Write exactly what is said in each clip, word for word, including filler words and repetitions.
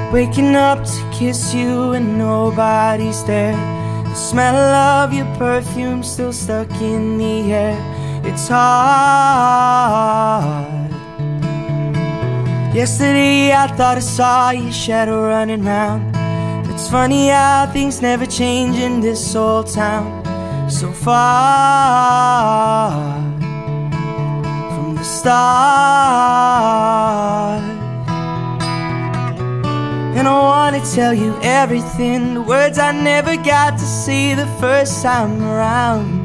Waking up to kiss you and nobody's there. The smell of your perfume still stuck in the air. It's hard. Yesterday I thought I saw your shadow running round. It's funny how things never change in this old town. So far from the start. And I wanna tell you everything, the words I never got to say the first time around.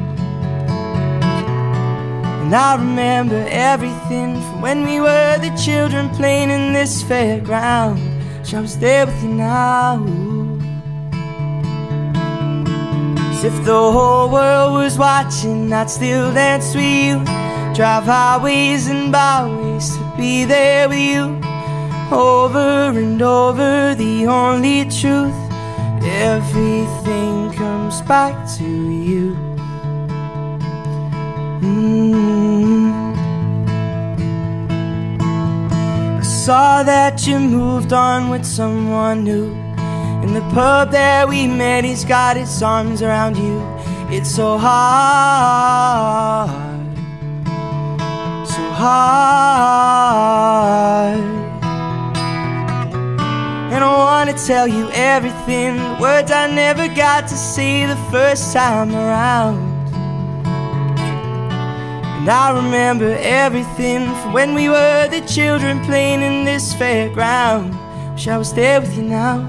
And I remember everything from when we were the children playing in this fairground. Wish I was there with you now. As if the whole world was watching, I'd still dance with you. Drive highways and byways to be there with you. Over and over, the only truth, everything comes back to you. mm. I saw that you moved on with someone new. In the pub that we met, he's got his arms around you. It's so hard, so hard. And I wanna tell you everything, the words I never got to say the first time around. And I remember everything from when we were the children playing in this fairground. Wish I was there with you now.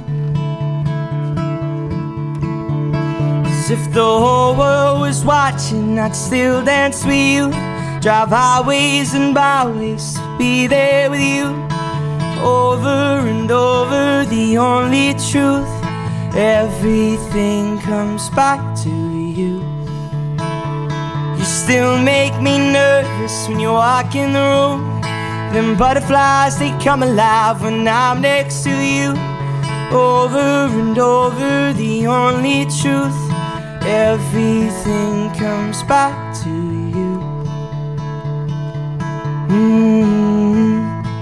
As if the whole world was watching, I'd still dance with you. Drive highways and byways to be there with you. Over and over, the only truth, everything comes back to you. You still make me nervous when you walk in the room. Them butterflies, they come alive when I'm next to you. Over and over, the only truth, everything comes back to you. mm.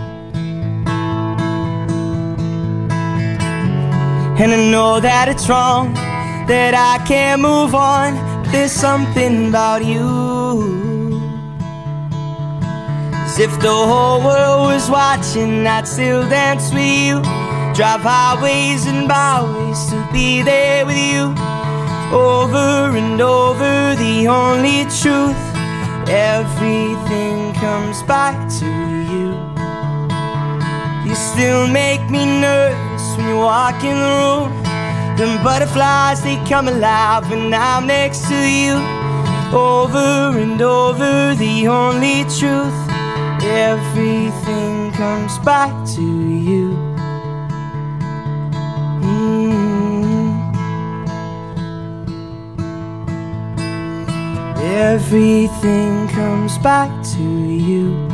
And I know that it's wrong, that I can't move on, but there's something about you. As if the whole world was watching, I'd still dance with you. Drive highways and byways to be there with you. Over and over, the only truth, everything comes back to you. You still make me nervous when you walk in the room. Them butterflies, they come alive when I'm next to you. Over and over, the only truth, everything comes back to you. mm. Everything comes back to you.